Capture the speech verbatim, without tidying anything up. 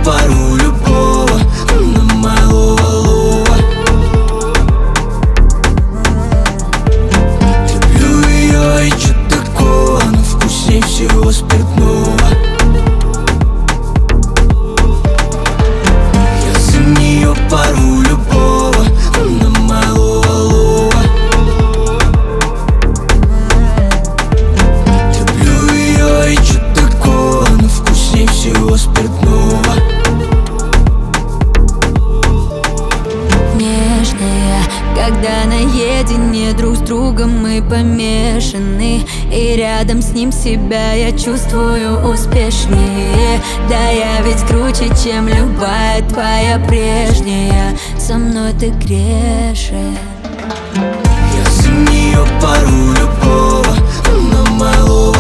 пару любого, она малого-лова. Люблю ее и чё такого, она вкусней всего спиртного. Я за нее пару любого, она малого-лова. Люблю ее и чё такого, она вкусней всего спиртного. Нежная, когда наедине друг с другом мы помешаны, и рядом с ним себя я чувствую успешнее. Да я ведь круче, чем любая твоя прежняя. Со мной ты грешен. Я за нее пару любого, она малого.